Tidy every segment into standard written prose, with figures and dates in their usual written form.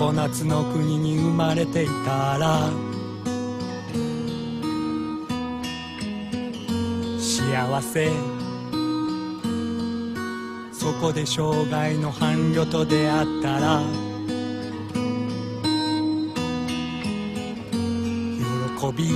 常夏の国に生まれていたら幸せ、そこで生涯の伴侶と出会ったら喜び、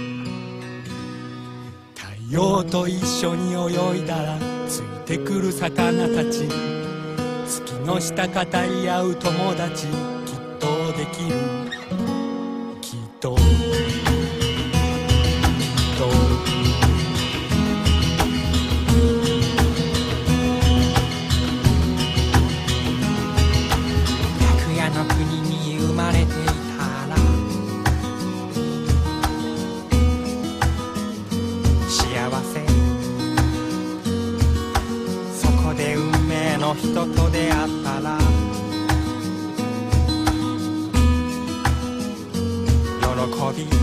太陽と一緒に泳いだらついてくる魚たち、月の下語り合う友達、きっとできる、きっと白夜の国に生まれていたら幸せ、そこで運命の人と出会ったら喜び、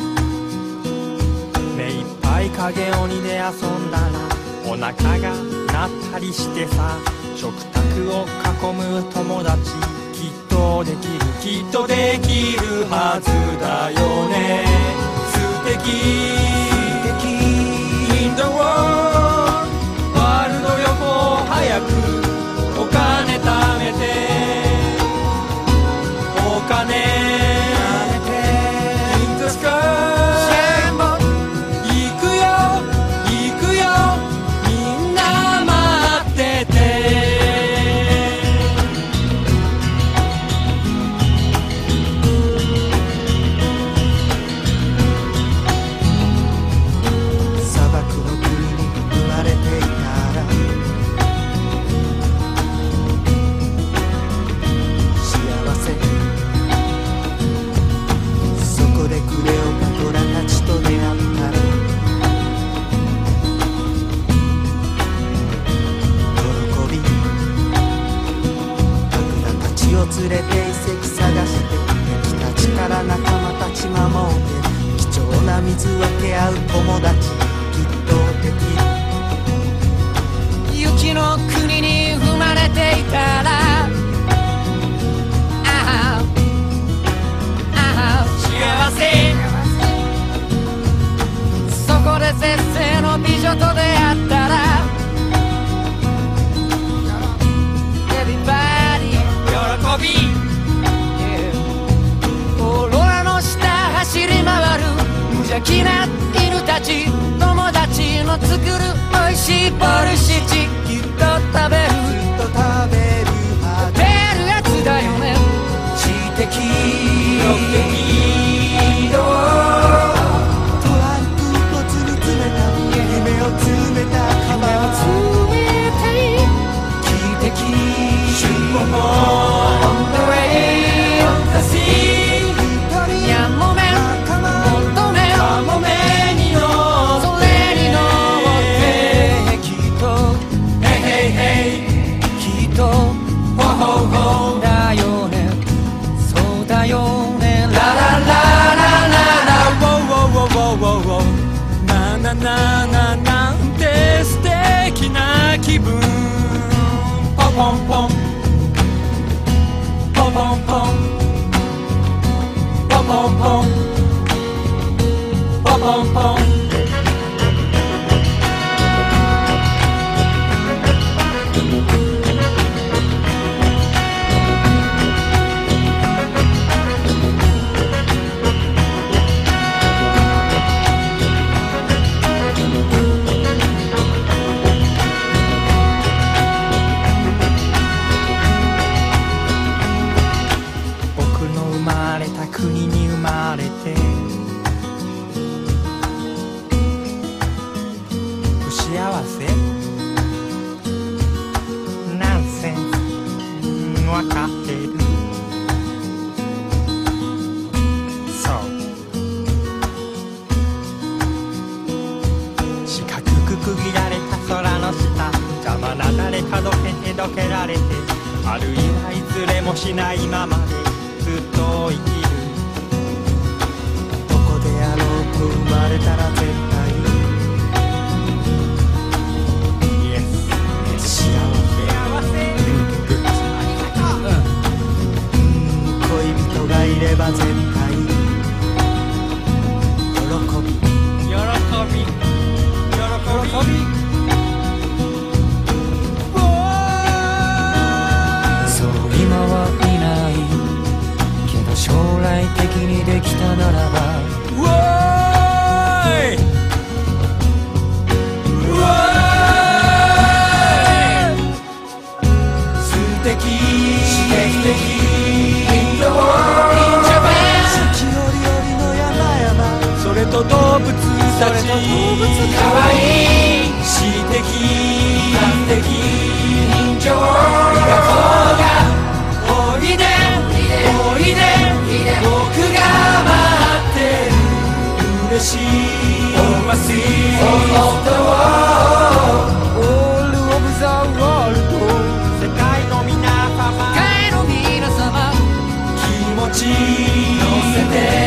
目いっぱい影鬼で遊んだらお腹が鳴ったりしてさ、食卓を囲む友達、きっとできる、きっとできるはずだよね。素敵 In the world ワールド旅行早くお金貯めて、お金貯めて In the sky 行くよ行くよ、みんな待ってて。 砂漠の国に生まれていたら幸せ、そこでクレオパトラたちと出会ったら喜び、ラクダたちを連れて遺跡探して、敵たちから仲間たち守って貴重な水分け合う友達、きっとできる。 雪の国に生まれていたら幸せ、そこで絶世の美女と出会ったら Everybody 喜び、オーロラの下走り回る無邪気な犬たち、友達の作る美味しいボルシチ、きっと食べる、 ずっと食べるはず。 出るやつだよね。知的トランクをつり詰めた夢を詰めたカバン、 奇跡瞬間 On the way of the sea やもめ求めかもめにのそれに乗ってきっと Hey hey hey きっと Ho ho ho だよね、そうだよね、ララララララ Wow wow wow wow wow なななななんて素敵な気分、ポポンポンポポンポンポポンポンポポンポン。 僕の生まれた国に生まれて不幸せナンセンスわかってる、そう四角く区切られた空の下、邪魔な誰かどけてどけられて、あるいはいずれもしないままでずっと生きる、 どこであろうと生まれたら絶対イエス幸せ。 幸せ、ありがとう、 恋れば絶対喜び喜びそう今はいないけど将来的にできたならばうわーい素敵四季折々の山々 それと動物たちかわいい詩的感的人情ありがとうがおいで僕が待ってる嬉しい Overseas All of the world 世界の皆様気持ち乗せて